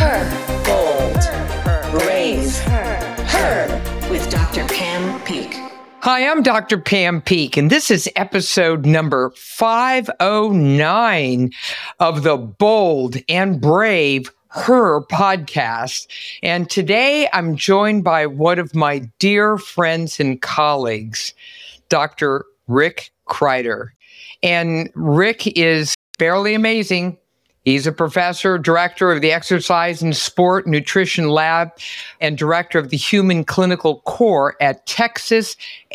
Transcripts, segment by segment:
Her. Bold. Brave. Her. With Dr. Pam Peeke. Hi, I'm Dr. Pam Peeke, and this is episode number 509 of the Bold and Brave Her podcast. And today I'm joined by one of my dear friends and colleagues, Dr. Rick Kreider. And Rick is fairly amazing. He's a professor, director of the Exercise and Sport Nutrition Lab, and director of the Human Clinical Core at Texas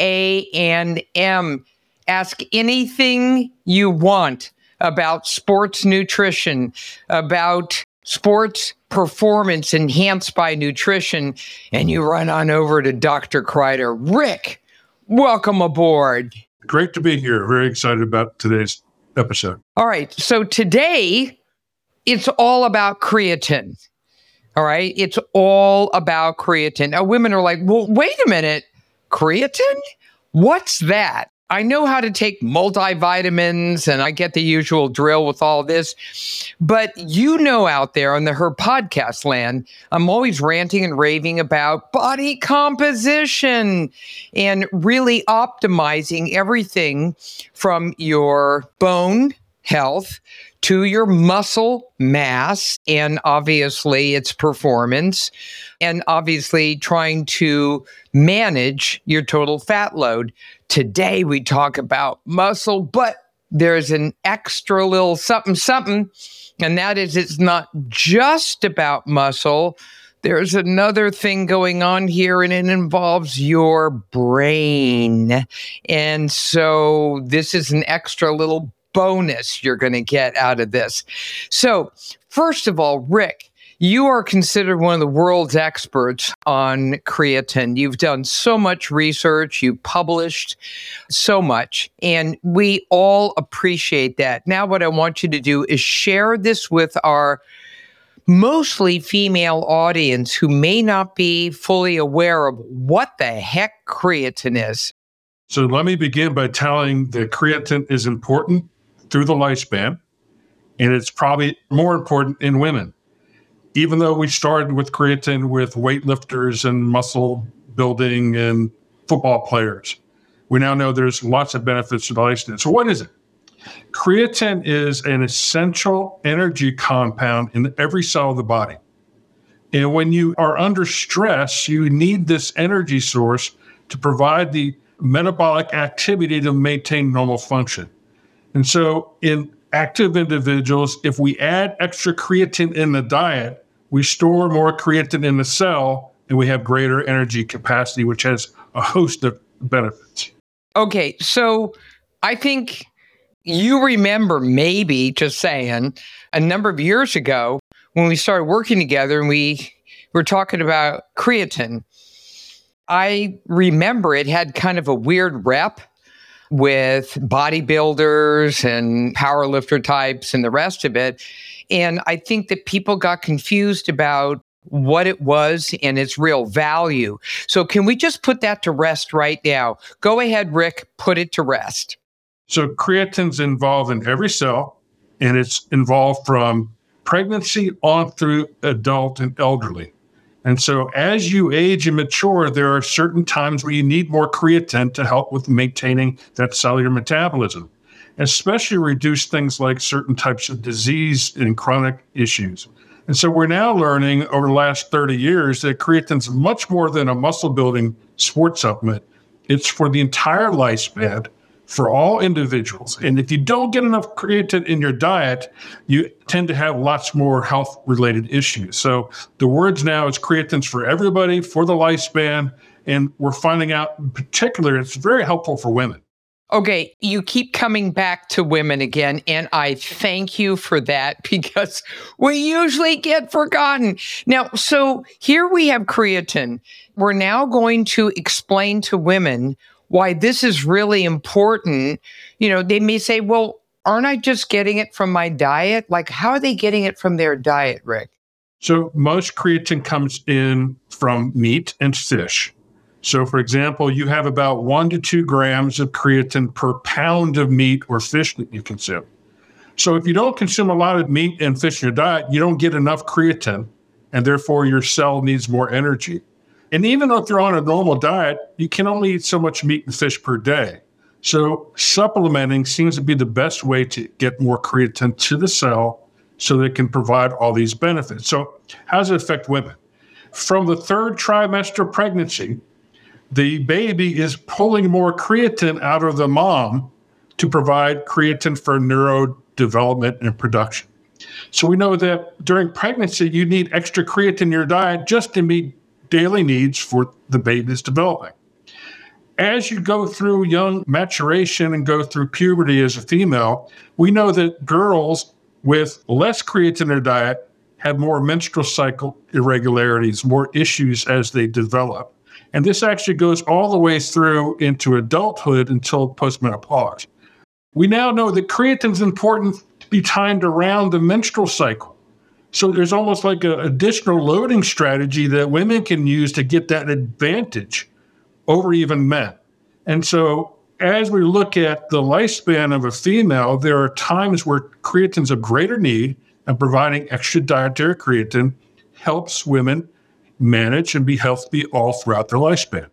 A&M. Ask anything you want about sports nutrition, about sports performance enhanced by nutrition, and you run on over to Dr. Kreider. Rick, welcome aboard. Great to be here. Very excited about today's episode. All right. So today, it's all about creatine. All right. It's all about creatine. Now, women are like, well, wait a minute. Creatine? What's that? I know how to take multivitamins and I get the usual drill with all this. But you know, out there on the Her podcast land, I'm always ranting and raving about body composition and really optimizing everything from your bone health to your muscle mass and obviously its performance, and obviously trying to manage your total fat load. Today we talk about muscle, but there's an extra little something, and that is it's not just about muscle. There's another thing going on here, and it involves your brain. And so this is an extra little bonus you're going to get out of this. So, first of all, Rick, you are considered one of the world's experts on creatine. You've done so much research, you published so much, and we all appreciate that. Now, what I want you to do is share this with our mostly female audience who may not be fully aware of what the heck creatine is. So let me begin by telling that creatine is important through the lifespan, and it's probably more important in women. Even though we started with creatine with weightlifters and muscle building and football players, we now know there's lots of benefits to the lifespan. So what is it? Creatine is an essential energy compound in every cell of the body. And when you are under stress, you need this energy source to provide the metabolic activity to maintain normal function. And so in active individuals, if we add extra creatine in the diet, we store more creatine in the cell and we have greater energy capacity, which has a host of benefits. Okay, so I think you remember, maybe just saying, a number of years ago when we started working together and we were talking about creatine, I remember it had kind of a weird rep with bodybuilders and powerlifter types and the rest of it. And I think that people got confused about what it was and its real value. So can we just put that to rest right now? Go ahead, Rick, put it to rest. So creatine's involved in every cell, and it's involved from pregnancy on through adult and elderly. And so as you age and mature, there are certain times where you need more creatine to help with maintaining that cellular metabolism, especially reduce things like certain types of disease and chronic issues. And so we're now learning over the last 30 years that creatine is much more than a muscle building sports supplement. It's for the entire lifespan for all individuals. And if you don't get enough creatine in your diet, you tend to have lots more health-related issues. So the words now is creatine's for everybody, for the lifespan, and we're finding out in particular it's very helpful for women. Okay, you keep coming back to women again, and I thank you for that because we usually get forgotten. Now, so here we have creatine. We're now going to explain to women why this is really important. You know, they may say, well, aren't I just getting it from my diet? Like, how are they getting it from their diet, Rick? So most creatine comes in from meat and fish. So, for example, you have about 1 to 2 grams of creatine per pound of meat or fish that you consume. So if you don't consume a lot of meat and fish in your diet, you don't get enough creatine. and therefore your cell needs more energy. And even if you're on a normal diet, you can only eat so much meat and fish per day. So supplementing seems to be the best way to get more creatine to the cell so that it can provide all these benefits. So how does it affect women? From the third trimester of pregnancy, the baby is pulling more creatine out of the mom to provide creatine for neurodevelopment and production. So we know that during pregnancy, you need extra creatine in your diet just to meet daily needs for the baby's developing. As you go through young maturation and go through puberty as a female, we know that girls with less creatine in their diet have more menstrual cycle irregularities, more issues as they develop. And this actually goes all the way through into adulthood until postmenopause. We now know that creatine is important to be timed around the menstrual cycle. So there's almost like an additional loading strategy that women can use to get that advantage over even men. And so as we look at the lifespan of a female, there are times where creatine's of greater need, and providing extra dietary creatine helps women manage and be healthy all throughout their lifespan.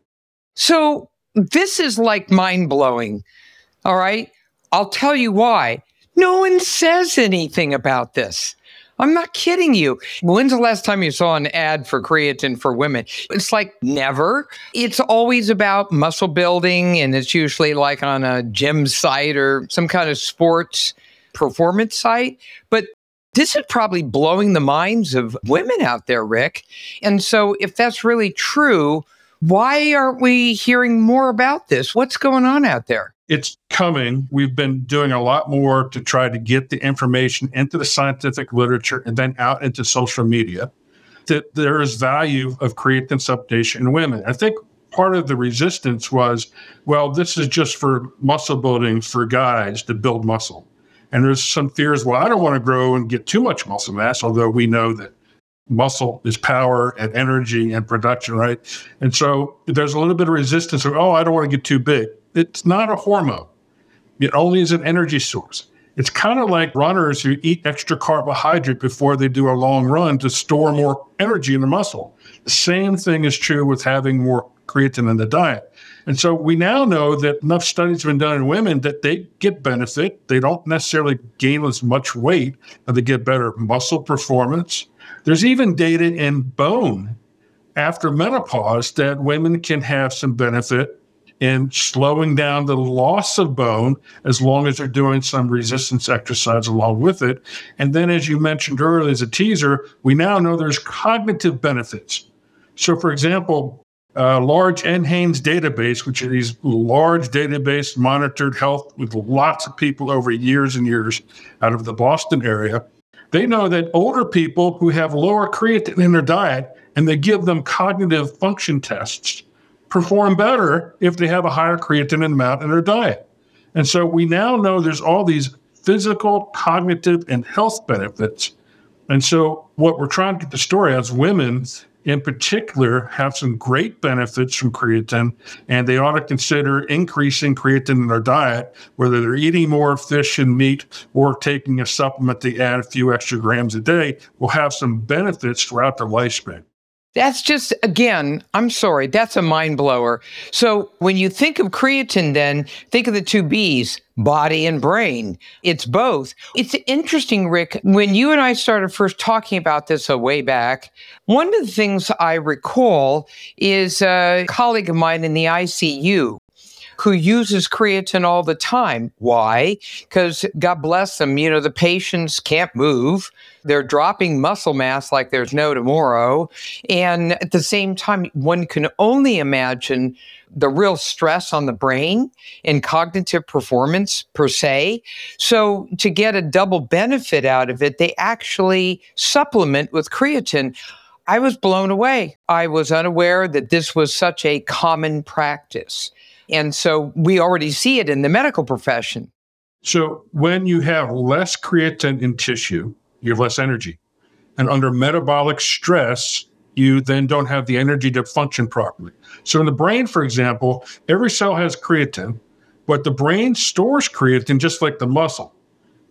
So this is like mind-blowing, all right? I'll tell you why. No one says anything about this. I'm not kidding you. When's the last time you saw an ad for creatine for women? It's like never. It's always about muscle building, and it's usually like on a gym site or some kind of sports performance site. But this is probably blowing the minds of women out there, Rick. And so if that's really true, why aren't we hearing more about this? What's going on out there? It's coming. We've been doing a lot more to try to get the information into the scientific literature and then out into social media, that there is value of creatine supplementation in women. I think part of the resistance was, well, this is just for muscle building for guys to build muscle. And there's some fears, well, I don't want to grow and get too much muscle mass, although we know that muscle is power and energy and production, right? And so there's a little bit of resistance of, I don't want to get too big. It's not a hormone. It only is an energy source. It's kind of like runners who eat extra carbohydrate before they do a long run to store more energy in the muscle. The same thing is true with having more creatine in the diet. And so we now know that enough studies have been done in women that they get benefit. They don't necessarily gain as much weight, but they get better muscle performance. There's even data in bone after menopause that women can have some benefit in slowing down the loss of bone as long as they're doing some resistance exercise along with it. And then, as you mentioned earlier as a teaser, we now know there's cognitive benefits. So, for example, large NHANES database, which are these large database monitored health with lots of people over years and years out of the Boston area, they know that older people who have lower creatine in their diet and they give them cognitive function tests perform better if they have a higher creatine amount in their diet. And so we now know there's all these physical, cognitive, and health benefits. And so what we're trying to get the story as women in particular have some great benefits from creatine, and they ought to consider increasing creatine in their diet, whether they're eating more fish and meat or taking a supplement to add a few extra grams a day, will have some benefits throughout their lifespan. That's just, again, I'm sorry, that's a mind blower. So when you think of creatine, then think of the two B's, body and brain. It's both. It's interesting, Rick, when you and I started first talking about this a way back, one of the things I recall is a colleague of mine in the ICU who uses creatine all the time. Why? Because God bless them, the patients can't move. They're dropping muscle mass like there's no tomorrow. And at the same time, one can only imagine the real stress on the brain and cognitive performance per se. So to get a double benefit out of it, they actually supplement with creatine. I was blown away. I was unaware that this was such a common practice. And so we already see it in the medical profession. So when you have less creatine in tissue, you have less energy. And under metabolic stress, you then don't have the energy to function properly. So in the brain, for example, every cell has creatine, but the brain stores creatine just like the muscle.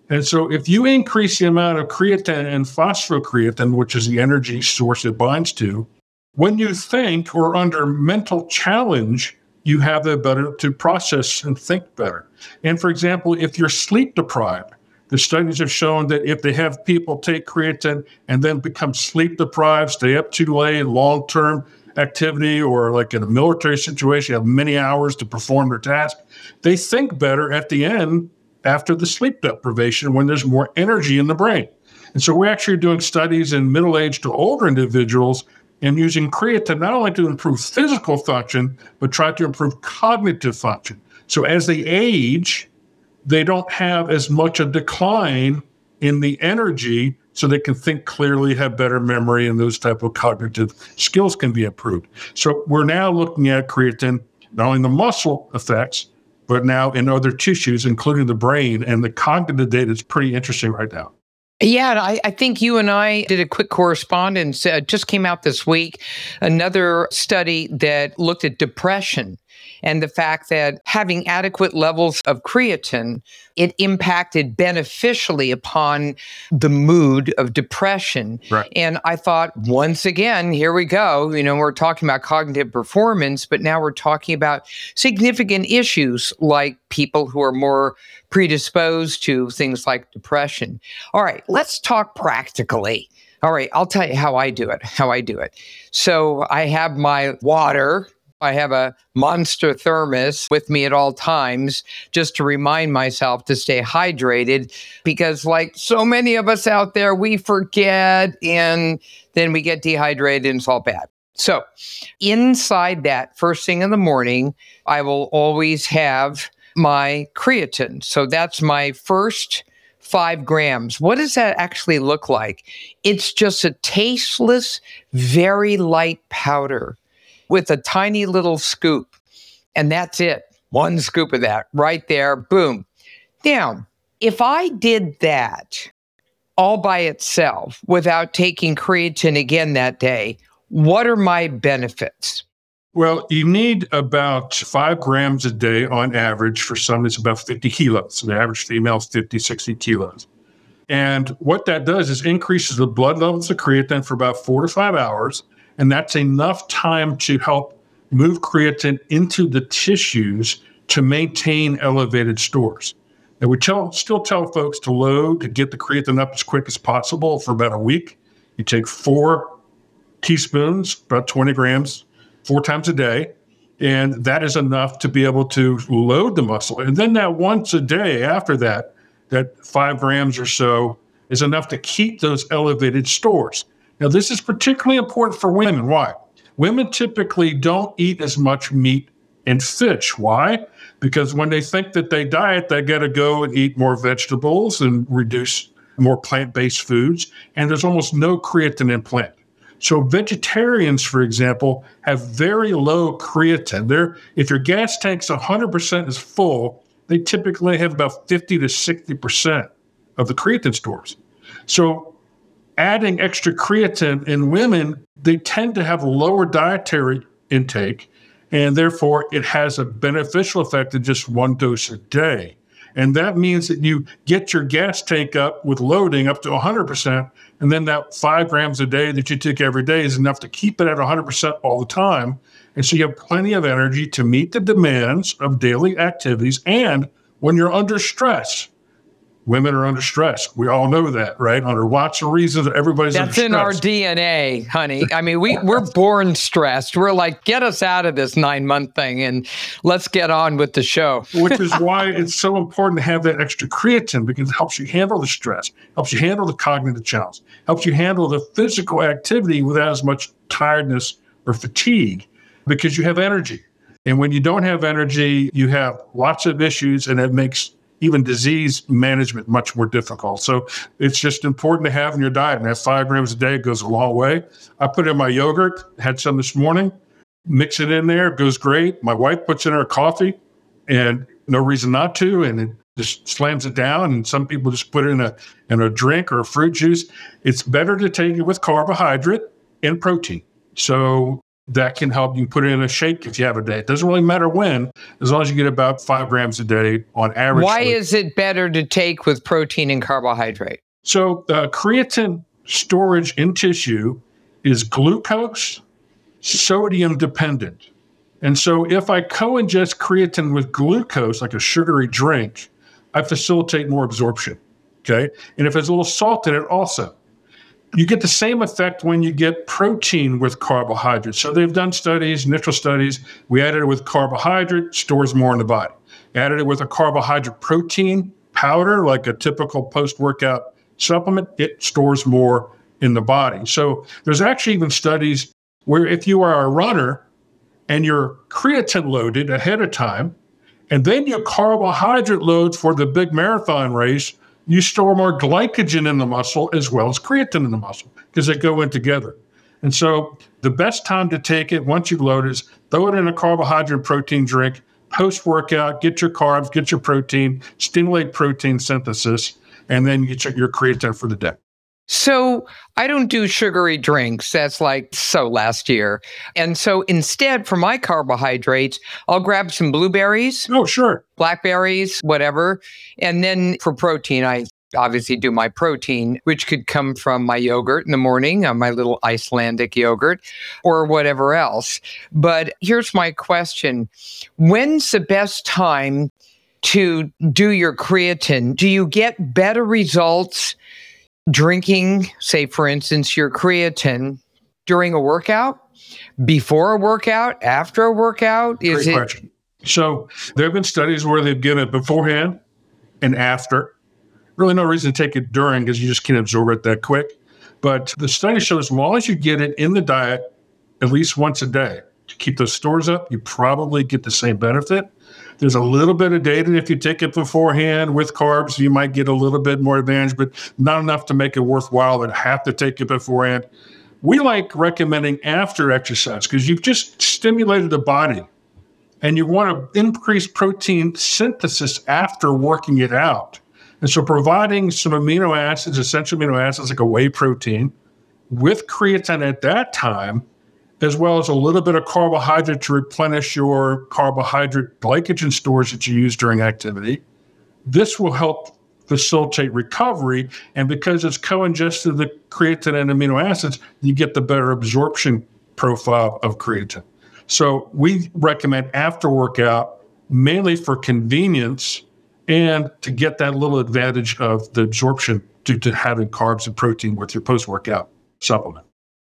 And so if you increase the amount of creatine and phosphocreatine, which is the energy source it binds to, when you think or under mental challenge, you have the ability to process and think better. And for example, if you're sleep deprived, the studies have shown that if they have people take creatine and then become sleep deprived, stay up too late, long-term activity, or like in a military situation, have many hours to perform their task, they think better at the end after the sleep deprivation when there's more energy in the brain. And so we're actually doing studies in middle-aged to older individuals and using creatine not only to improve physical function, but try to improve cognitive function. So as they age, they don't have as much a decline in the energy, so they can think clearly, have better memory, and those type of cognitive skills can be improved. So we're now looking at creatine, not only the muscle effects, but now in other tissues, including the brain, and the cognitive data is pretty interesting right now. Yeah, and I think you and I did a quick correspondence. Just came out this week, another study that looked at depression and the fact that having adequate levels of creatine, it impacted beneficially upon the mood of depression. Right. And I thought, once again, here we go. We're talking about cognitive performance, but now we're talking about significant issues like people who are more predisposed to things like depression. All right, let's talk practically. All right, I'll tell you how I do it. So I have my water. I have a Monster thermos with me at all times just to remind myself to stay hydrated, because like so many of us out there, we forget and then we get dehydrated and it's all bad. So inside that, first thing in the morning, I will always have my creatine. So that's my first 5 grams. What does that actually look like? It's just a tasteless, very light powder with a tiny little scoop. And that's it. 1 scoop of that right there. Boom. Now, if I did that all by itself without taking creatine again that day, what are my benefits? Well, you need about 5 grams a day on average. For some, it's about 50 kilos. So the average female is 50, 60 kilos. And what that does is increases the blood levels of creatine for about 4 to 5 hours. And that's enough time to help move creatine into the tissues to maintain elevated stores. And we still tell folks to load, to get the creatine up as quick as possible for about a week. You take 4 teaspoons, about 20 grams, 4 times a day. And that is enough to be able to load the muscle. And then that once a day after that, that 5 grams or so is enough to keep those elevated stores. Now, this is particularly important for women. Why? Women typically don't eat as much meat and fish. Why? Because when they think that they diet, they got to go and eat more vegetables and reduce more plant-based foods. And there's almost no creatine in plant. So vegetarians, for example, have very low creatine. If your gas tank's 100% is full, they typically have about 50 to 60% of the creatine stores. So adding extra creatine in women, they tend to have lower dietary intake, and therefore it has a beneficial effect of just 1 dose a day. And that means that you get your gas tank up with loading up to 100%, and then that 5 grams a day that you take every day is enough to keep it at 100% all the time. And so you have plenty of energy to meet the demands of daily activities. And when you're under stress, women are under stress. We all know that, right? Under lots of reasons, everybody's under stress. That's in our DNA, honey. I mean, we're born stressed. We're like, get us out of this 9-month thing and let's get on with the show. Which is why it's so important to have that extra creatine, because it helps you handle the stress, helps you handle the cognitive challenge, helps you handle the physical activity without as much tiredness or fatigue, because you have energy. And when you don't have energy, you have lots of issues, and it makes even disease management much more difficult. So it's just important to have in your diet. And that 5 grams a day goes a long way. I put in my yogurt, had some this morning, mix it in there, it goes great. My wife puts in her coffee, and no reason not to, and it just slams it down. And some people just put it in a drink or a fruit juice. It's better to take it with carbohydrate and protein. So that can help you put it in a shake if you have a day. It doesn't really matter when, as long as you get about 5 grams a day on average. Why is it better to take with protein and carbohydrate? So creatine storage in tissue is glucose sodium dependent. And so if I co-ingest creatine with glucose, like a sugary drink, I facilitate more absorption, okay? And if there's a little salt in it also. You get the same effect when you get protein with carbohydrates. So they've done studies, initial studies. We added it with carbohydrate, stores more in the body. Added it with a carbohydrate protein powder, like a typical post-workout supplement, it stores more in the body. So there's actually even studies where if you are a runner and you're creatine loaded ahead of time, and then your carbohydrate loads for the big marathon race, you store more glycogen in the muscle as well as creatine in the muscle because they go in together. And so the best time to take it once you've loaded is throw it in a carbohydrate protein drink, post-workout, get your carbs, get your protein, stimulate protein synthesis, and then you get your creatine for the day. So I don't do sugary drinks. That's like so last year. And so instead, for my carbohydrates, I'll grab some blueberries. Oh, sure. Blackberries, whatever. And then for protein, I obviously do my protein, which could come from my yogurt in the morning, my little Icelandic yogurt, or whatever else. But here's my question. When's the best time to do your creatine? Do you get better results drinking, say, for instance, your creatine during a workout, before a workout, after a workout? Great question. So there have been studies where they've given it beforehand and after. Really no reason to take it during because you just can't absorb it that quick. But the study shows as long as you get it in the diet at least once a day to keep those stores up, you probably get the same benefit. There's a little bit of data. If you take it beforehand with carbs, you might get a little bit more advantage, but not enough to make it worthwhile to have to take it beforehand. We like recommending after exercise because you've just stimulated the body and you want to increase protein synthesis after working it out. And so providing some amino acids, essential amino acids like a whey protein with creatine at that time, as well as a little bit of carbohydrate to replenish your carbohydrate glycogen stores that you use during activity. This will help facilitate recovery. And because it's co-ingested the creatine and amino acids, you get the better absorption profile of creatine. So we recommend after workout, mainly for convenience and to get that little advantage of the absorption due to having carbs and protein with your post-workout supplement.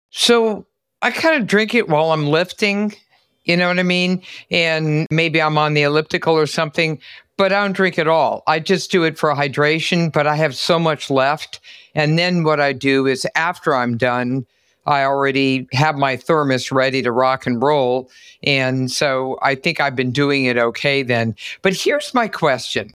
So I kind of drink it while I'm lifting, you know what I mean? And maybe I'm on the elliptical or something, but I don't drink at all. I just do it for hydration, but I have so much left. And then what I do is after I'm done, I already have my thermos ready to rock and roll. And so I think I've been doing it okay then. But here's my question.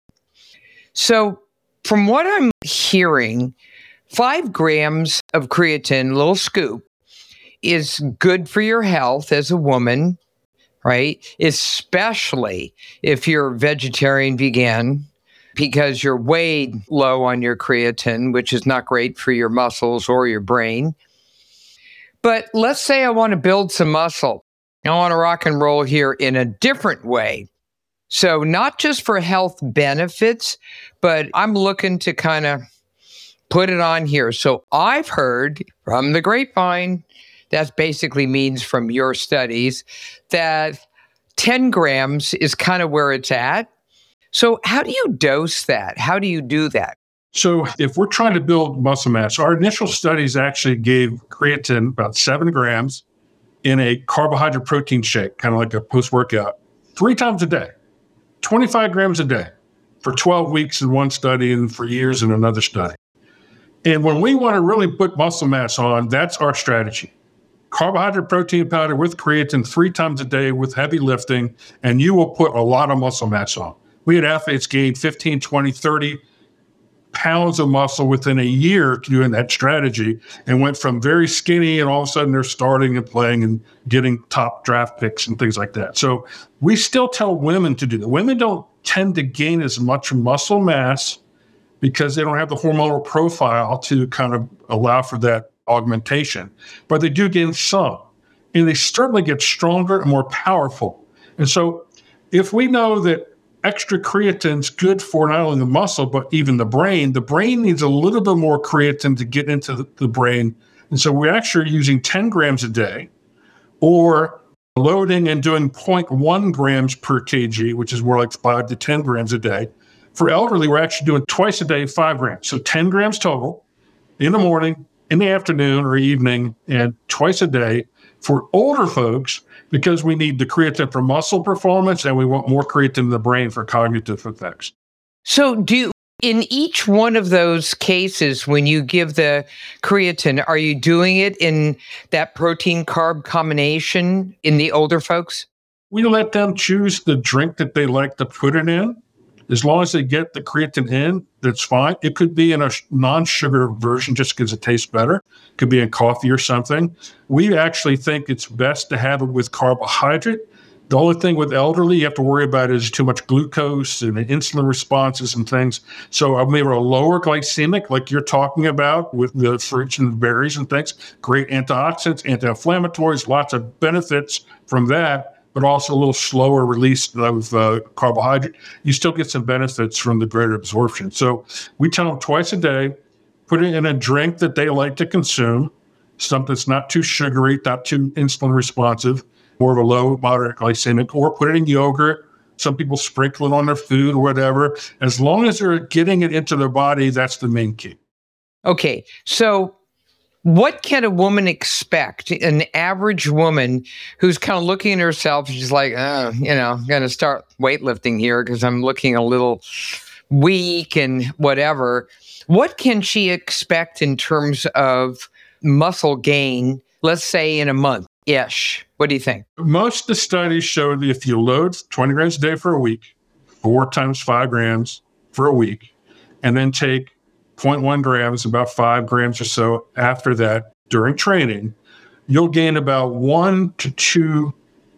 So from what I'm hearing, 5 grams of creatine, little scoop, is good for your health as a woman, right? Especially if you're vegetarian, vegan, because you're way low on your creatine, which is not great for your muscles or your brain. But let's say I want to build some muscle. I want to rock and roll here in a different way. So not just for health benefits, but I'm looking to kind of put it on here. So I've heard from the grapevine, that basically means from your studies, that 10 grams is kind of where it's at. So how do you dose that? How do you do that? So if we're trying to build muscle mass, our initial studies actually gave creatine about 7 grams in a carbohydrate protein shake, kind of like a post-workout, 3 times a day, 25 grams a day for 12 weeks in one study and for years in another study. And when we want to really put muscle mass on, that's our strategy. Carbohydrate protein powder with creatine 3 times a day with heavy lifting, and you will put a lot of muscle mass on. We had athletes gain 15, 20, 30 pounds of muscle within a year doing that strategy and went from very skinny and all of a sudden they're starting and playing and getting top draft picks and things like that. So we still tell women to do that. Women don't tend to gain as much muscle mass because they don't have the hormonal profile to kind of allow for that augmentation, but they do gain some. and they certainly get stronger and more powerful. And so if we know that extra creatine is good for not only the muscle, but even the brain needs a little bit more creatine to get into the brain. And so we're actually using 10 grams a day or loading and doing 0.1 grams per kg, which is more like 5 to 10 grams a day. For elderly, we're actually doing twice a day, 5 grams. So 10 grams total in the morning, in the afternoon or evening, and twice a day. For older folks, because we need the creatine for muscle performance and we want more creatine in the brain for cognitive effects. So in each one of those cases, when you give the creatine, are you doing it in that protein carb combination in the older folks? We let them choose the drink that they like to put it in. As long as they get the creatine in, that's fine. It could be in a non-sugar version just because it tastes better. It could be in coffee or something. We actually think it's best to have it with carbohydrate. The only thing with elderly you have to worry about is too much glucose and insulin responses and things. So maybe a lower glycemic, like you're talking about with the fruits and berries and things. Great antioxidants, anti-inflammatories, lots of benefits from that, but also a little slower release of carbohydrate. You still get some benefits from the greater absorption. So we tell them twice a day, put it in a drink that they like to consume, something that's not too sugary, not too insulin responsive, more of a low, moderate glycemic, or put it in yogurt. Some people sprinkle it on their food or whatever. As long as they're getting it into their body, that's the main key. Okay, so what can a woman expect? An average woman who's kind of looking at herself, she's like, I'm going to start weightlifting here because I'm looking a little weak and whatever. What can she expect in terms of muscle gain, let's say in a month-ish? What do you think? Most of the studies show that if you load 20 grams a day for a week, 4 times 5 grams for a week, and then take 0.1 grams, about 5 grams or so after that during training, you'll gain about 1 to 2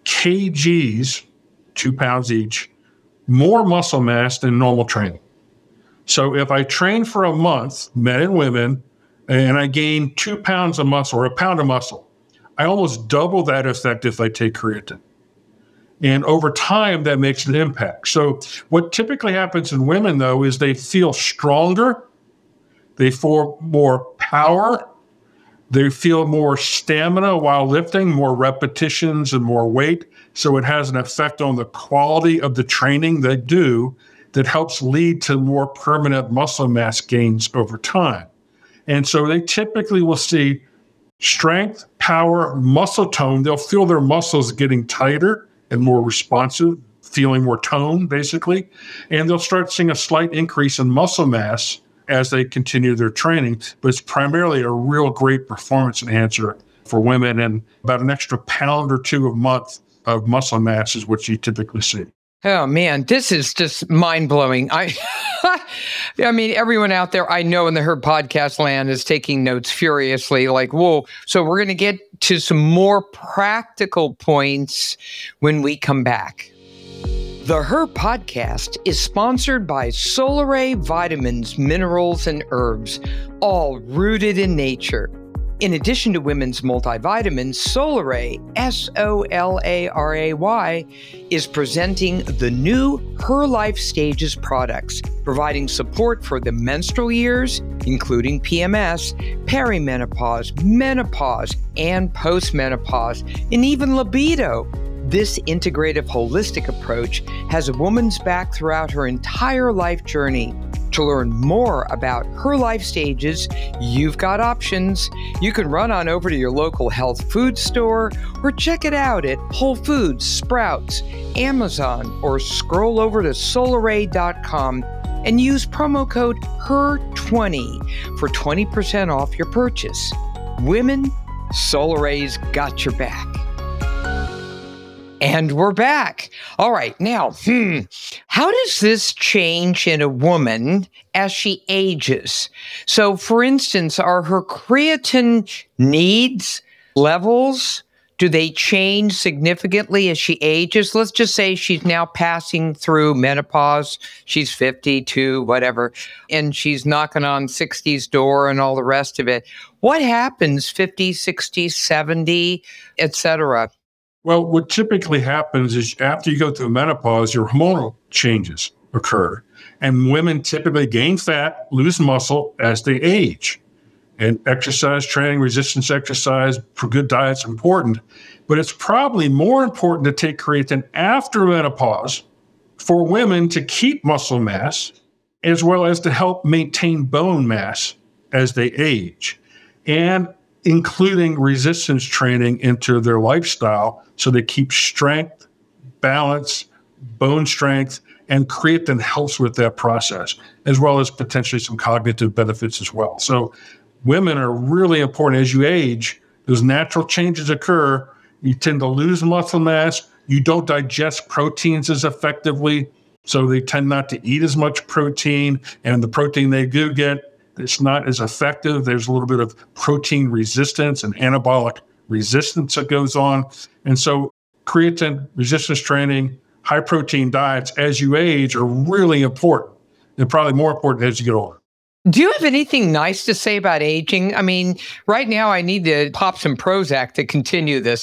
kgs, 2 pounds each, more muscle mass than normal training. So if I train for a month, men and women, and I gain 2 pounds of muscle or a pound of muscle, I almost double that effect if I take creatine. And over time, that makes an impact. So what typically happens in women, though, is they feel stronger. They feel more power. They feel more stamina while lifting, more repetitions and more weight. So it has an effect on the quality of the training they do that helps lead to more permanent muscle mass gains over time. And so they typically will see strength, power, muscle tone. They'll feel their muscles getting tighter and more responsive, feeling more tone, basically. And they'll start seeing a slight increase in muscle mass as they continue their training. But it's primarily a real great performance enhancer for women, and about an extra pound or 2 a month of muscle mass is what you typically see. Oh, man, this is just mind-blowing. I mean, everyone out there I know in the Her Podcast land is taking notes furiously, like, whoa. So we're going to get to some more practical points when we come back. The Her Podcast is sponsored by Solaray Vitamins, Minerals, and Herbs, all rooted in nature. In addition to women's multivitamins, Solaray, Solaray, is presenting the new Her Life Stages products, providing support for the menstrual years, including PMS, perimenopause, menopause, and postmenopause, and even libido. This integrative, holistic approach has a woman's back throughout her entire life journey. To learn more about Her Life Stages, you've got options. You can run on over to your local health food store or check it out at Whole Foods, Sprouts, Amazon, or scroll over to Solaray.com and use promo code HER20 for 20% off your purchase. Women, Solaray's got your back. And we're back. All right. Now, how does this change in a woman as she ages? So, for instance, are her creatine needs levels Do they change significantly as she ages? Let's just say she's now passing through menopause. She's 52, whatever, and she's knocking on 60's door and all the rest of it. What happens 50, 60, 70, et cetera? Well, what typically happens is after you go through menopause, your hormonal changes occur. And women typically gain fat, lose muscle as they age. And exercise training, resistance exercise, for good diet's important. But it's probably more important to take creatine after menopause for women to keep muscle mass, as well as to help maintain bone mass as they age, and including resistance training into their lifestyle so they keep strength, balance, bone strength, and creatine helps with that process, as well as potentially some cognitive benefits as well. So women are really important. As you age, those natural changes occur. You tend to lose muscle mass. You don't digest proteins as effectively, so they tend not to eat as much protein. And the protein they do get, it's not as effective. There's a little bit of protein resistance and anabolic resistance that goes on. And so creatine, resistance training, high protein diets as you age are really important, and probably more important as you get older. Do you have anything nice to say about aging? I mean, right now I need to pop some Prozac to continue this.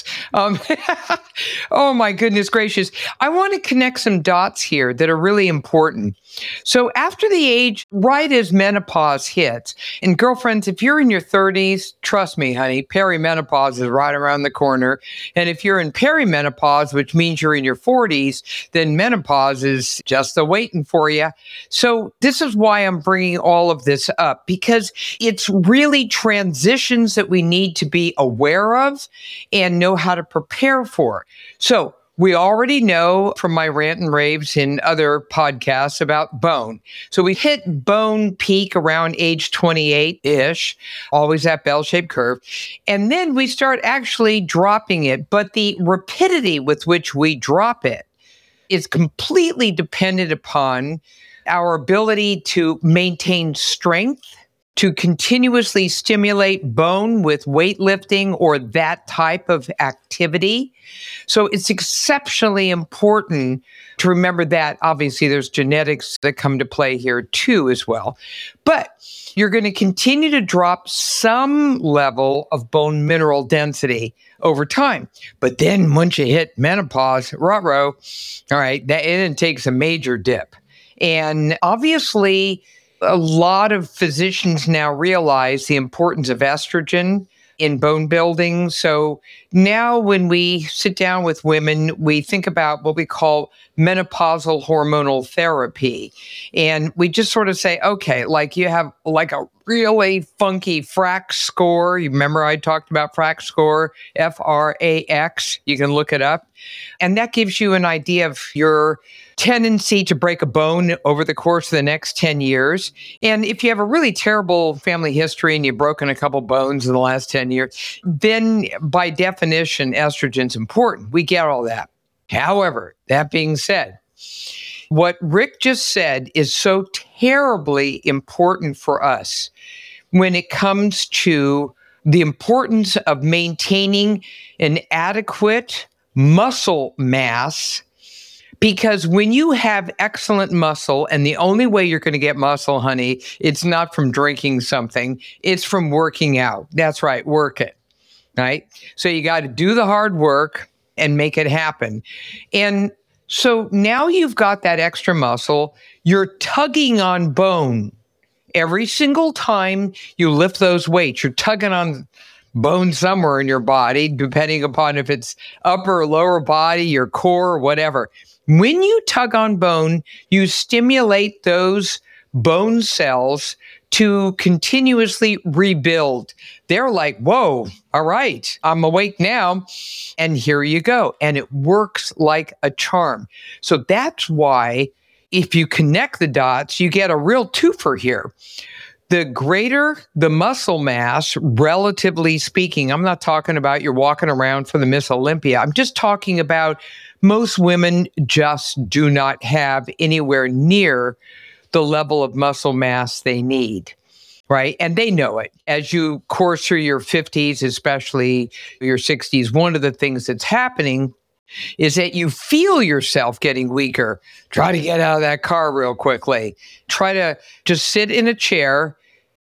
Oh my goodness gracious. I want to connect some dots here that are really important. So after the age, right as menopause hits, and girlfriends, if you're in your 30s, trust me, honey, perimenopause is right around the corner. And if you're in perimenopause, which means you're in your 40s, then menopause is just waiting for you. So this is why I'm bringing all of this up, because it's really transitions that we need to be aware of and know how to prepare for. So we already know from my rant and raves in other podcasts about bone. So we hit bone peak around age 28-ish, always that bell-shaped curve. And then we start actually dropping it. But the rapidity with which we drop it is completely dependent upon our ability to maintain strength, to continuously stimulate bone with weightlifting or that type of activity. So it's exceptionally important to remember that. Obviously, there's genetics that come to play here too as well. But you're going to continue to drop some level of bone mineral density over time. But then once you hit menopause, all right, it takes a major dip. And obviously, a lot of physicians now realize the importance of estrogen in bone building. So now when we sit down with women, we think about what we call menopausal hormonal therapy. And we just sort of say, okay, like you have like a really funky FRAX score. You remember I talked about FRAX score, FRAX. You can look it up. And that gives you an idea of your tendency to break a bone over the course of the next 10 years. And if you have a really terrible family history and you've broken a couple bones in the last 10 years, then by definition, estrogen's important. We get all that. However, that being said, what Rick just said is so terribly important for us when it comes to the importance of maintaining an adequate muscle mass. Because when you have excellent muscle, and the only way you're going to get muscle, honey, it's not from drinking something, it's from working out. That's right, work it, right? So you got to do the hard work and make it happen. And so now you've got that extra muscle, you're tugging on bone. Every single time you lift those weights, you're tugging on bone somewhere in your body, depending upon if it's upper or lower body, your core, or whatever. When you tug on bone, you stimulate those bone cells to continuously rebuild. They're like, whoa, all right, I'm awake now. And here you go. And it works like a charm. So that's why if you connect the dots, you get a real twofer here. The greater the muscle mass, relatively speaking, I'm not talking about you're walking around for the Miss Olympia. I'm just talking about most women just do not have anywhere near the level of muscle mass they need. right? And they know it. As you course through your 50s, especially your 60s, one of the things that's happening is that you feel yourself getting weaker. Try to get out of that car real quickly. Try to just sit in a chair,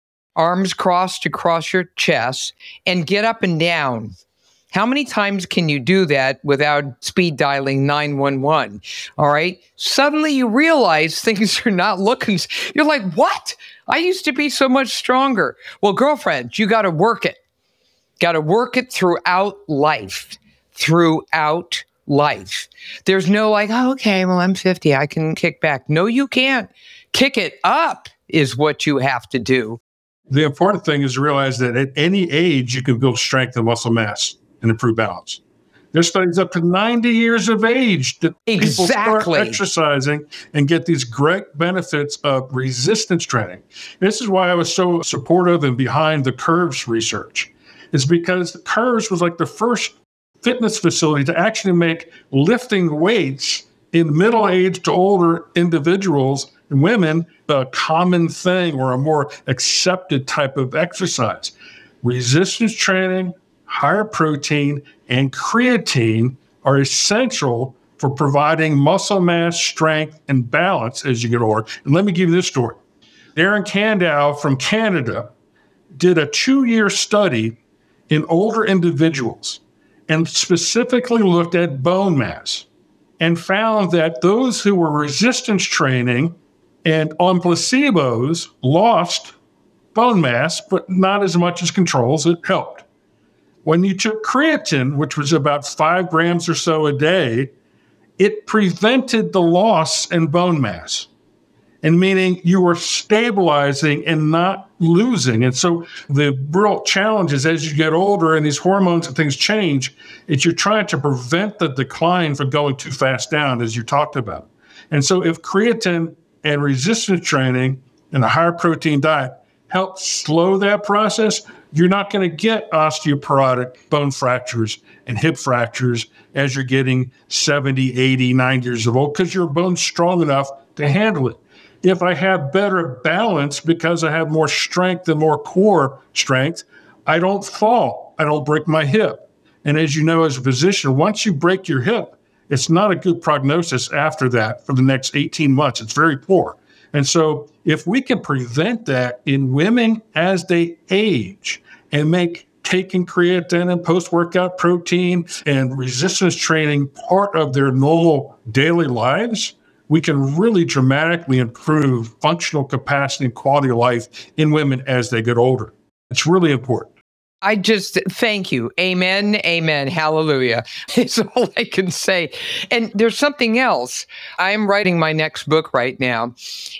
arms crossed across your chest, and get up and down. How many times can you do that without speed dialing 911? All right. Suddenly you realize things are not looking, you're like, what? I used to be so much stronger. Well, girlfriend, you got to work it. Got to work it throughout life. Throughout life. There's no like, oh, okay, well, I'm 50. I can kick back. No, you can't. Kick it up is what you have to do. The important thing is to realize that at any age, you can build strength and muscle mass and improve balance. There's studies up to 90 years of age that people start exercising and get these great benefits of resistance training. This is why I was so supportive and behind the Curves research. It's because Curves was like the first fitness facility to actually make lifting weights in middle-aged to older individuals and women a common thing or a more accepted type of exercise. Resistance training, higher protein, and creatine are essential for providing muscle mass, strength, and balance as you get older. And let me give you this story. Darren Candow from Canada did a 2-year study in older individuals and specifically looked at bone mass and found that those who were resistance training and on placebos lost bone mass, but not as much as controls. It helped. When you took creatine, which was about 5 grams or so a day, it prevented the loss in bone mass. And meaning you were stabilizing and not losing. And so the real challenge is as you get older and these hormones and things change, is you're trying to prevent the decline from going too fast down, as you talked about. And so if creatine and resistance training and a higher protein diet help slow that process, you're not going to get osteoporotic bone fractures and hip fractures as you're getting 70, 80, 90 years old because your bone's strong enough to handle it. If I have better balance because I have more strength and more core strength, I don't fall. I don't break my hip. And as you know, as a physician, once you break your hip, it's not a good prognosis after that for the next 18 months. It's very poor. And so if we can prevent that in women as they age and make taking creatine and post-workout protein and resistance training part of their normal daily lives, we can really dramatically improve functional capacity and quality of life in women as they get older. It's really important. I just thank you. Amen. Amen. Hallelujah. It's all I can say. And there's something else. I'm writing my next book right now.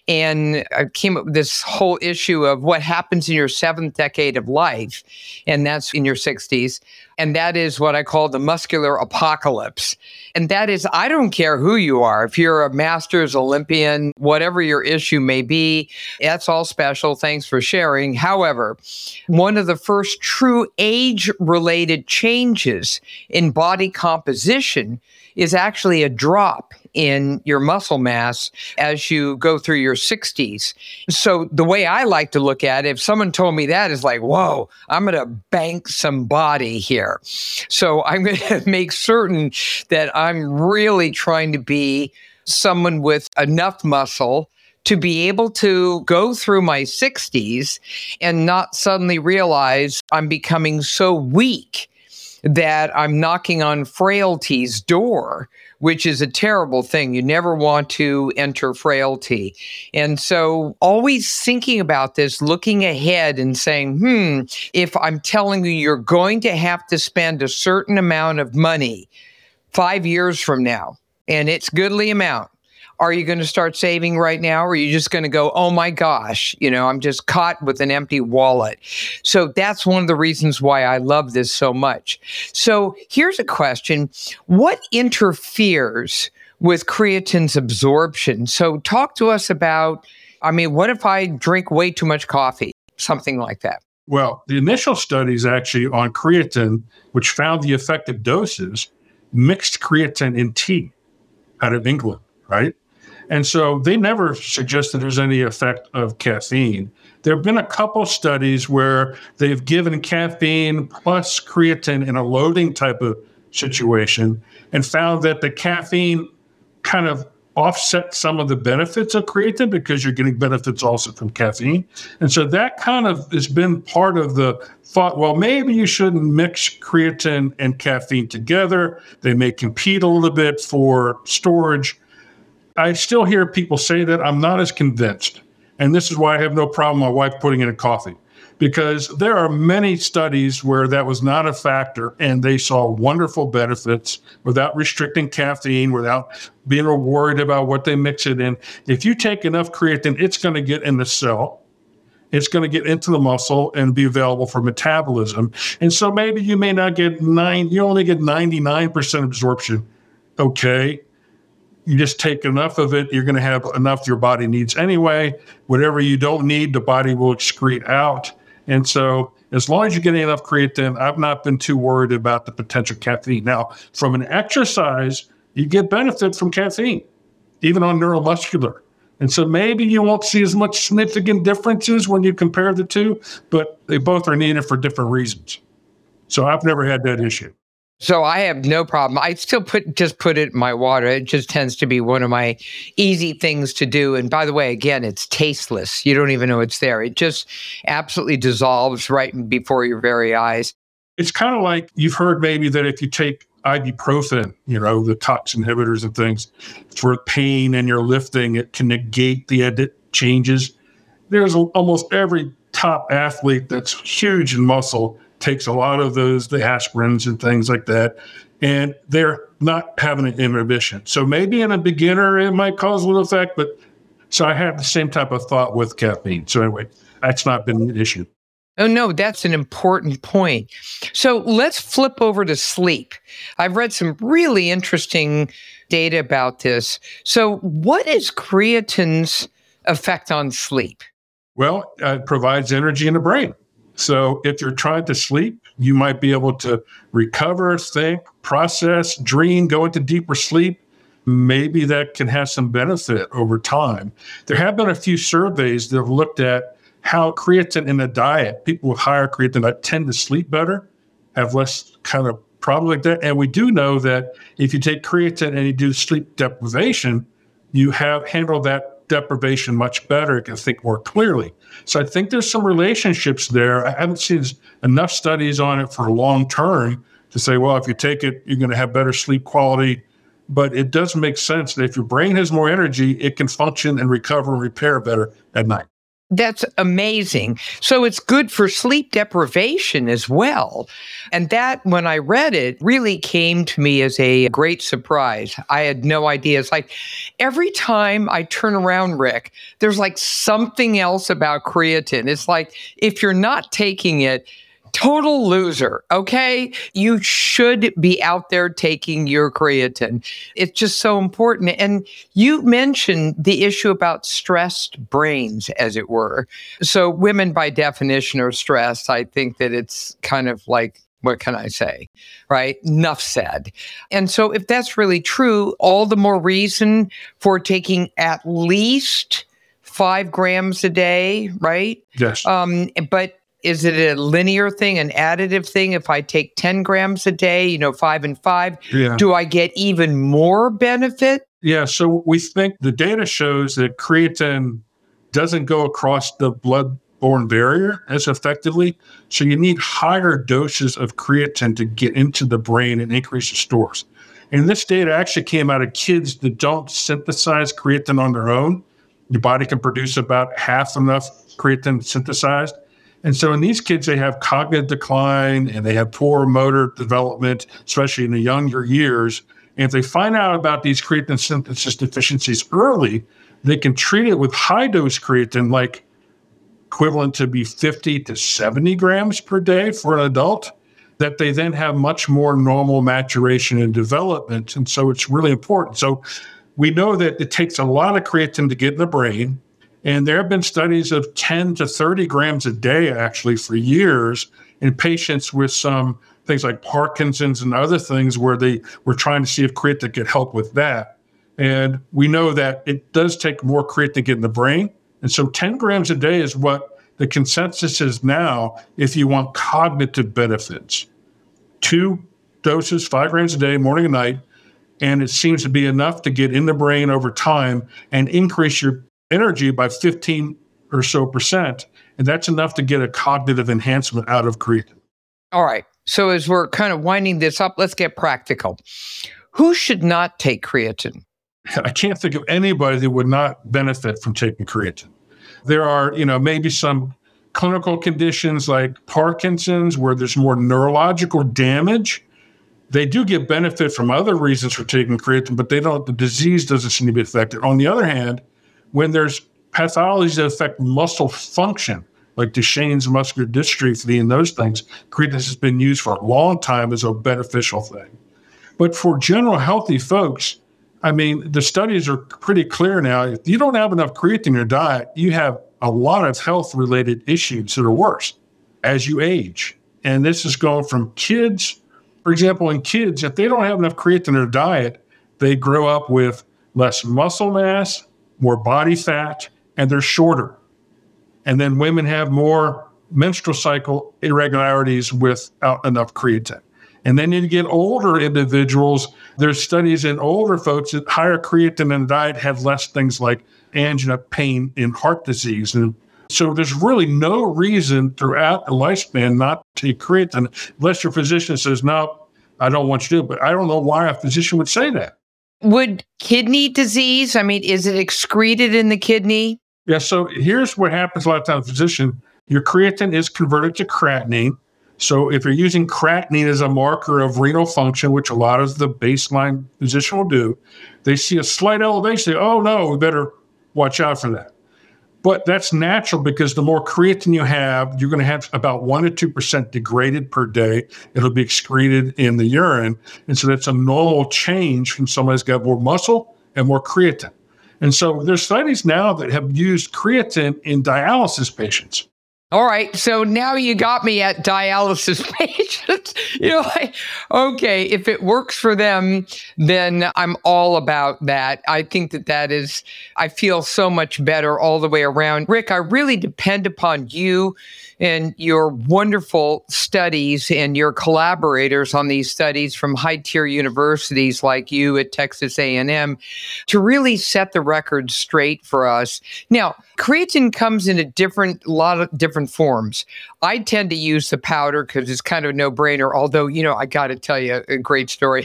And I came up with this whole issue of what happens in your 7th decade of life. And that's in your 60s. And that is what I call the muscular apocalypse. And that is, I don't care who you are. If you're a Masters Olympian, whatever your issue may be, that's all special. Thanks for sharing. However, one of the first true age-related changes in body composition is actually a drop in your muscle mass as you go through your 60s. So the way I like to look at it, if someone told me that, is like, whoa, I'm going to bank some body here. So I'm going to make certain that I'm really trying to be someone with enough muscle to be able to go through my 60s and not suddenly realize I'm becoming so weak that I'm knocking on frailty's door, which is a terrible thing. You never want to enter frailty. And so always thinking about this, looking ahead and saying, if I'm telling you you're going to have to spend a certain amount of money 5 years from now, and it's goodly amount, are you going to start saving right now? Or are you just going to go, oh my gosh, I'm just caught with an empty wallet? So that's one of the reasons why I love this so much. So here's a question. What interferes with creatine's absorption? So talk to us about, what if I drink way too much coffee? Something like that. Well, the initial studies actually on creatine, which found the effective doses, mixed creatine in tea out of England, right? And so they never suggested there's any effect of caffeine. There have been a couple studies where they've given caffeine plus creatine in a loading type of situation and found that the caffeine kind of offset some of the benefits of creatine because you're getting benefits also from caffeine. And so that kind of has been part of the thought, well, maybe you shouldn't mix creatine and caffeine together. They may compete a little bit for storage. I still hear people say that. I'm not as convinced. And this is why I have no problem with my wife putting it in coffee, because there are many studies where that was not a factor and they saw wonderful benefits without restricting caffeine, without being worried about what they mix it in. If you take enough creatine, it's going to get in the cell. It's going to get into the muscle and be available for metabolism. And so maybe you may not get you only get 99% absorption. Okay. You just take enough of it, you're going to have enough your body needs anyway. Whatever you don't need, the body will excrete out. And so as long as you're getting enough creatine, I've not been too worried about the potential caffeine. Now, from an exercise, you get benefit from caffeine, even on neuromuscular. And so maybe you won't see as much significant differences when you compare the two, but they both are needed for different reasons. So I've never had that issue. So I have no problem. I still just put it in my water. It just tends to be one of my easy things to do. And by the way, again, it's tasteless. You don't even know it's there. It just absolutely dissolves right before your very eyes. It's kind of like you've heard maybe that if you take ibuprofen, the tox inhibitors and things for pain and you're lifting, it can negate the edit changes. There's almost every top athlete that's huge in muscle takes a lot of those, the aspirins and things like that, and they're not having an inhibition. So maybe in a beginner, it might cause a little effect, but so I have the same type of thought with caffeine. So anyway, that's not been an issue. Oh, no, that's an important point. So let's flip over to sleep. I've read some really interesting data about this. So what is creatine's effect on sleep? Well, it provides energy in the brain. So if you're trying to sleep, you might be able to recover, think, process, dream, go into deeper sleep. Maybe that can have some benefit over time. There have been a few surveys that have looked at how creatine in a diet, people with higher creatine tend to sleep better, have less kind of problem like that. And we do know that if you take creatine and you do sleep deprivation, you have handled that deprivation much better. You can think more clearly. So I think there's some relationships there. I haven't seen enough studies on it for long term to say, well, if you take it, you're going to have better sleep quality. But it does make sense that if your brain has more energy, it can function and recover and repair better at night. That's amazing. So it's good for sleep deprivation as well. And that, when I read it, really came to me as a great surprise. I had no idea. It's like every time I turn around, Rick, there's like something else about creatine. It's like if you're not taking it, total loser, okay? You should be out there taking your creatine. It's just so important. And you mentioned the issue about stressed brains, as it were. So women, by definition, are stressed. I think that it's kind of like, what can I say, right? Enough said. And so if that's really true, all the more reason for taking at least 5 grams a day, right? Yes. But is it a linear thing, an additive thing? If I take 10 grams a day, 5 and 5, do I get even more benefit? Yeah, so we think the data shows that creatine doesn't go across the blood-borne barrier as effectively. So you need higher doses of creatine to get into the brain and increase the stores. And this data actually came out of kids that don't synthesize creatine on their own. Your body can produce about half enough creatine synthesized. And so in these kids, they have cognitive decline and they have poor motor development, especially in the younger years. And if they find out about these creatine synthesis deficiencies early, they can treat it with high dose creatine, like equivalent to be 50 to 70 grams per day for an adult, that they then have much more normal maturation and development. And so it's really important. So we know that it takes a lot of creatine to get in the brain. And there have been studies of 10 to 30 grams a day, actually, for years in patients with some things like Parkinson's and other things where they were trying to see if creatine could help with that. And we know that it does take more creatine to get in the brain. And so 10 grams a day is what the consensus is now if you want cognitive benefits. 2 doses, 5 grams a day, morning and night, and it seems to be enough to get in the brain over time and increase your energy by 15 or so percent. And that's enough to get a cognitive enhancement out of creatine. All right. So as we're kind of winding this up, let's get practical. Who should not take creatine? I can't think of anybody that would not benefit from taking creatine. There are, maybe some clinical conditions like Parkinson's where there's more neurological damage. They do get benefit from other reasons for taking creatine, but the disease doesn't seem to be affected. On the other hand, when there's pathologies that affect muscle function, like Duchenne's muscular dystrophy and those things, creatine has been used for a long time as a beneficial thing. But for general healthy folks, the studies are pretty clear now. If you don't have enough creatine in your diet, you have a lot of health-related issues that are worse as you age. And this is going from kids. For example, in kids, if they don't have enough creatine in their diet, they grow up with less muscle mass, more body fat, and they're shorter. And then women have more menstrual cycle irregularities without enough creatine. And then you get older individuals. There's studies in older folks that higher creatine in the diet have less things like angina, pain, and heart disease. And so there's really no reason throughout the lifespan not to take creatine unless your physician says, no, I don't want you to. But I don't know why a physician would say that. Would kidney disease, is it excreted in the kidney? Yeah, so here's what happens a lot of times, physician. Your creatine is converted to creatinine. So if you're using creatinine as a marker of renal function, which a lot of the baseline physician will do, they see a slight elevation. They say, oh, no, we better watch out for that. But that's natural because the more creatine you have, you're going to have about 1% to 2% degraded per day. It'll be excreted in the urine. And so that's a normal change from somebody who's got more muscle and more creatine. And so there's studies now that have used creatine in dialysis patients. All right. So now you got me at dialysis patients. Okay, if it works for them, then I'm all about that. I think I feel so much better all the way around. Rick, I really depend upon you and your wonderful studies and your collaborators on these studies from high-tier universities like you at Texas A&M to really set the record straight for us. Now, creatine comes in a lot of different forms. I tend to use the powder because it's kind of a no-brainer, although, I got to tell you a great story.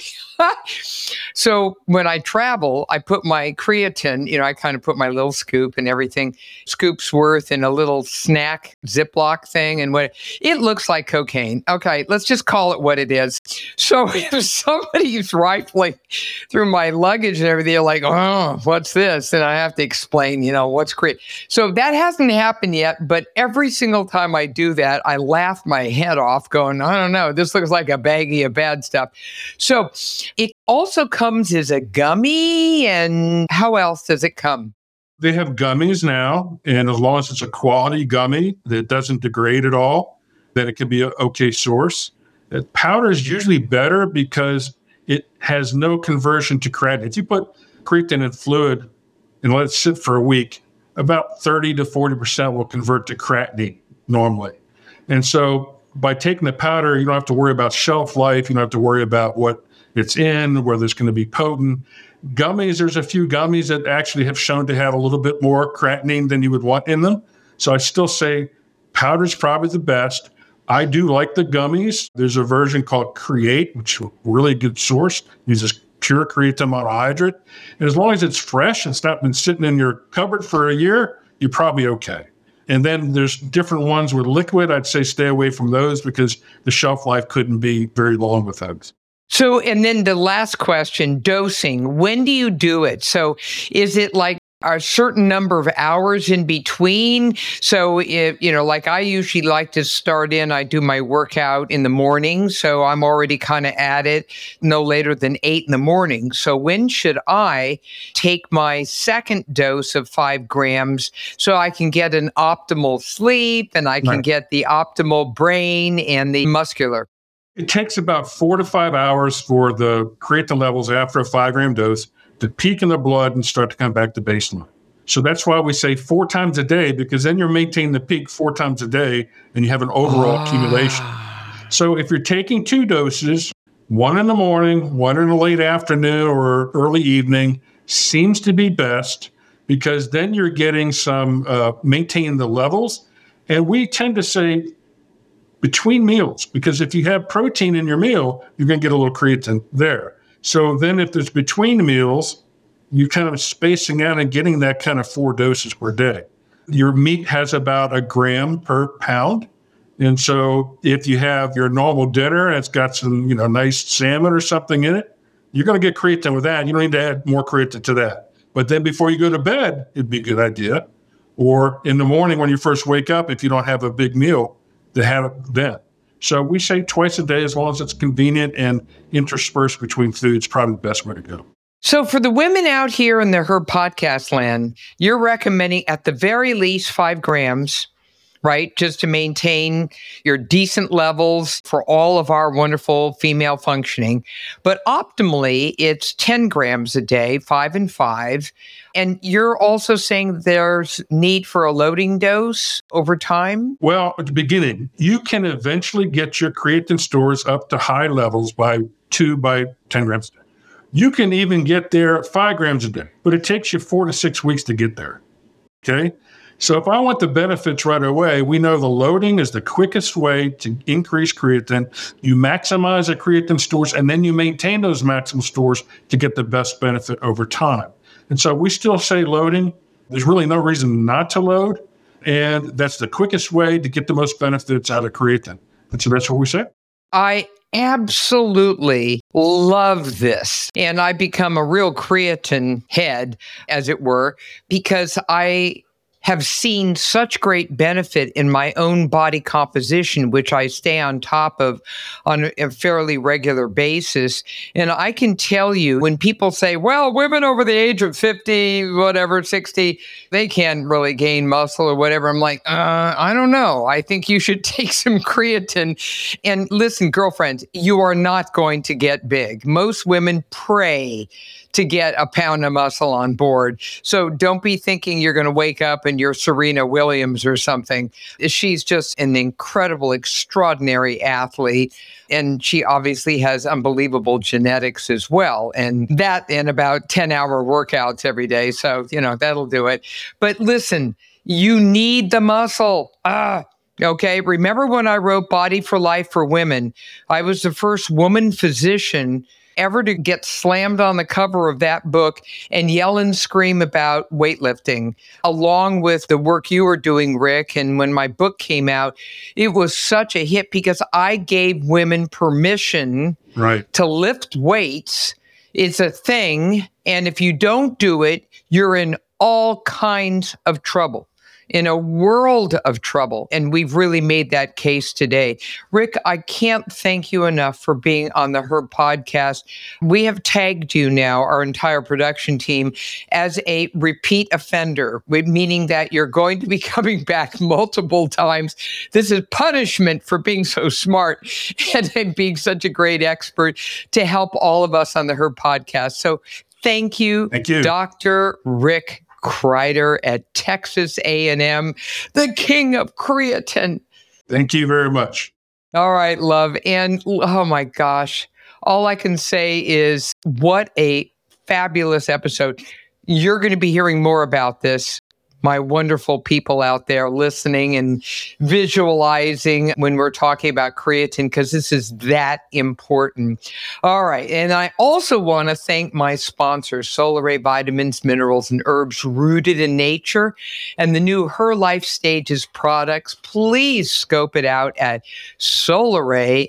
So when I travel, I put my creatine, I kind of put my little scoop and everything, scoop's worth in a little snack Ziploc thing. And it looks like cocaine. Okay, let's just call it what it is. So if somebody's rifling through my luggage and everything, they're like, oh, what's this? And I have to explain, what's creatine. So that hasn't happened yet, but every single time I do that, I laugh my head off going, I don't know, this looks like a baggie of bad stuff. So it also comes as a gummy, and how else does it come? They have gummies now, and as long as it's a quality gummy that doesn't degrade at all, then it can be an okay source. Powder is usually better because it has no conversion to creatinine. If you put creatine in fluid and let it sit for a week, about 30 to 40% will convert to creatinine normally. And so by taking the powder, you don't have to worry about shelf life. You don't have to worry about what it's in, whether it's going to be potent. Gummies, there's a few gummies that actually have shown to have a little bit more creatinine than you would want in them. So I still say powder's probably the best. I do like the gummies. There's a version called Create, which is a really good source, uses pure creatine monohydrate. And as long as it's fresh, it's not been sitting in your cupboard for a year, you're probably okay. And then there's different ones with liquid. I'd say stay away from those because the shelf life couldn't be very long with those. So, and then the last question, dosing. When do you do it? So is it like a certain number of hours in between? So if, like I usually like to I do my workout in the morning. So I'm already kind of at it no later than 8 in the morning. So when should I take my second dose of 5 grams so I can get an optimal sleep and I can get the optimal brain and the muscular? It takes about 4 to 5 hours for the creatine levels after a 5-gram dose to peak in the blood and start to come back to baseline. So that's why we say 4 times a day, because then you're maintaining the peak 4 times a day and you have an overall accumulation. So if you're taking 2 doses, 1 in the morning, 1 in the late afternoon or early evening, seems to be best, because then you're getting some maintaining the levels. And we tend to say between meals, because if you have protein in your meal, you're going to get a little creatine there. So then if there's between meals, you're kind of spacing out and getting that kind of 4 doses per day. Your meat has about 1 gram per pound. And so if you have your normal dinner and it's got some, nice salmon or something in it, you're going to get creatine with that. You don't need to add more creatine to that. But then before you go to bed, it'd be a good idea. Or in the morning when you first wake up, if you don't have a big meal, to have it then. So we say twice a day, as long as it's convenient and interspersed between foods, probably the best way to go. So for the women out here in the Herb Podcast land, you're recommending at the very least 5 grams, right? Just to maintain your decent levels for all of our wonderful female functioning. But optimally, it's 10 grams a day, 5 and 5. And you're also saying there's need for a loading dose over time? Well, at the beginning, you can eventually get your creatine stores up to high levels by 10 grams a day. You can even get there 5 grams a day, but it takes you 4 to 6 weeks to get there. Okay? So if I want the benefits right away, we know the loading is the quickest way to increase creatine. You maximize the creatine stores, and then you maintain those maximum stores to get the best benefit over time. And so we still say loading. There's really no reason not to load. And that's the quickest way to get the most benefits out of creatine. And so that's what we say. I absolutely love this. And I become a real creatine head, as it were, because I have seen such great benefit in my own body composition, which I stay on top of on a fairly regular basis. And I can tell you, when people say, well, women over the age of 50, whatever, 60, they can't really gain muscle or whatever. I'm like, I don't know. I think you should take some creatine. And listen, girlfriends, you are not going to get big. Most women pray to get a pound of muscle on board. So don't be thinking you're going to wake up and you're Serena Williams or something. She's just an incredible, extraordinary athlete. And she obviously has unbelievable genetics as well. And that in about 10-hour workouts every day. So, that'll do it. But listen, you need the muscle. Okay. Remember when I wrote Body for Life for Women? I was the first woman physician ever to get slammed on the cover of that book and yell and scream about weightlifting, along with the work you were doing, Rick. And when my book came out, it was such a hit because I gave women permission to lift weights. It's a thing. And if you don't do it, you're in all kinds of trouble. In a world of trouble. And we've really made that case today. Rick, I can't thank you enough for being on the Herb Podcast. We have tagged you now, our entire production team, as a repeat offender, meaning that you're going to be coming back multiple times. This is punishment for being so smart and being such a great expert to help all of us on the Herb Podcast. So thank you, Dr. Rick Kreider at Texas A&M, the king of creatine. Thank you very much. All right, love. And oh my gosh, all I can say is what a fabulous episode. You're going to be hearing more about this. My wonderful people out there listening and visualizing when we're talking about creatine, because this is that important. All right. And I also want to thank my sponsors, Solaray Vitamins, Minerals, and Herbs Rooted in Nature, and the new Her Life Stages products. Please scope it out at Solaray,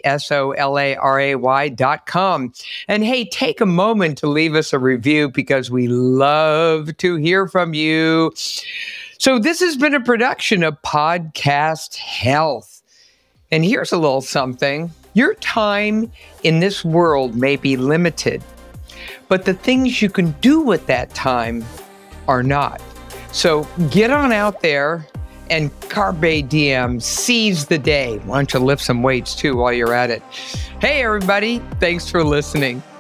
SOLARAY.com. And hey, take a moment to leave us a review because we love to hear from you. So this has been a production of Podcast Health. And here's a little something. Your time in this world may be limited, but the things you can do with that time are not. So get on out there and carpe diem, seize the day. Why don't you lift some weights too while you're at it? Hey, everybody. Thanks for listening.